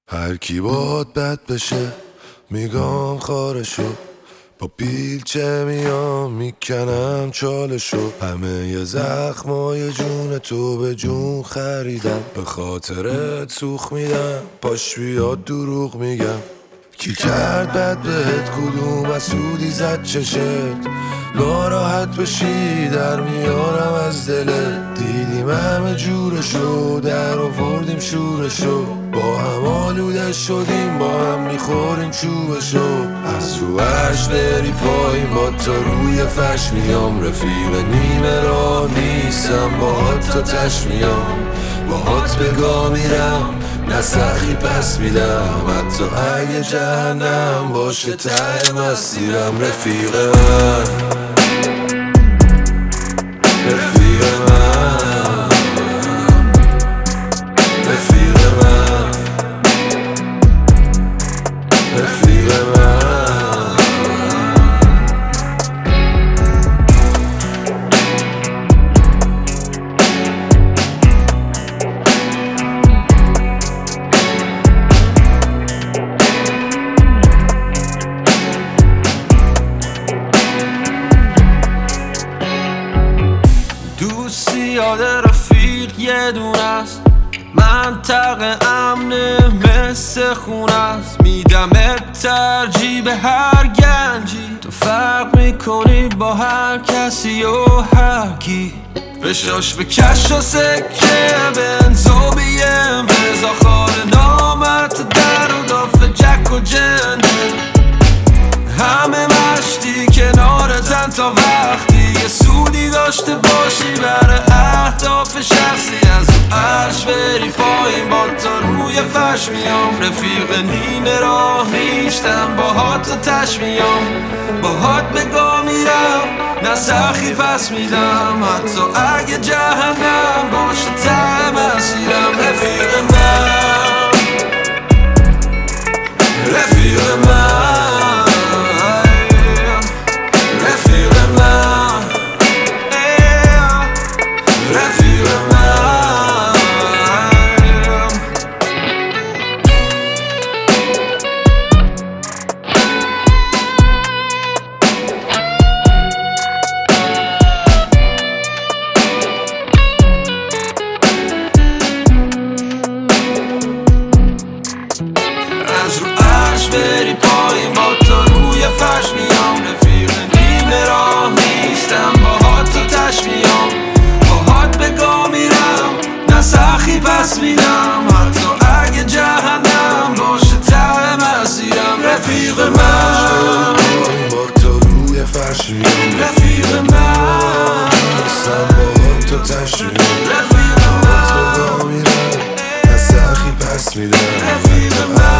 هر کی باهات بد بشه میگم خارشو، با بیلچه میام میکنم چالشو. همه ی زخمای جون تو به جون خریدم، به خاطرت سوخ میدم پاش بیاد دروغ میگم. کی کرد بد بهت کدوم مسئولی زد چشت، ناراحت بشی در میارم از دلت. دیدیم همه جورشو در آوردیم شورشو، با هم آلوده شدیم با هم میخوریم چوبشو. از رو عرش بری پایین با تا روی فرش میام، رفیق نیمه راه نیستم باهات تا تش میام. باهات بگاه میرم نه سخی پس میدم، حتی اگه جهنم باشه ته مسیرم. رفیق من رفیق من رفیق من رفیق من. دوستی یاد رفیق یه دونه است، منطقه امنه مثل خونه است. میدم ترجیح به هر گنجی، تو فرق میکنی با هر کسی و هر کی. بشاش به کش و سکه بنز و بیم رضا خال نامت در و داف جک و جنده. همه مشتی کنارتن تا وقتی یه سودی داشته باشی برای اهداف شخصی. از اون عرش بری پایین با تا روی فرش میام، رفیق نیمه راه نیستم باهات تا تش میام. باهات بگاه میرم نه سخی پس میدم، حتی اگه جهنم باشه ته مسیرم. رفیق من رفیق من رفیق من رفیق من. از رو عرش بری پایین با تا روی فرش میام، رفیق نیمه راه نیستم باهات تا تش میام. باهات بگاه میرم نه سخی پس میدم، حتی اگه جهنم باشه ته مسیرم. رفیق من با تا روی فرش میام، رفیق من نیستم باهات تا تش میام. رفیق باهات بگاه میرم نه سخی پس میدم، رفیق من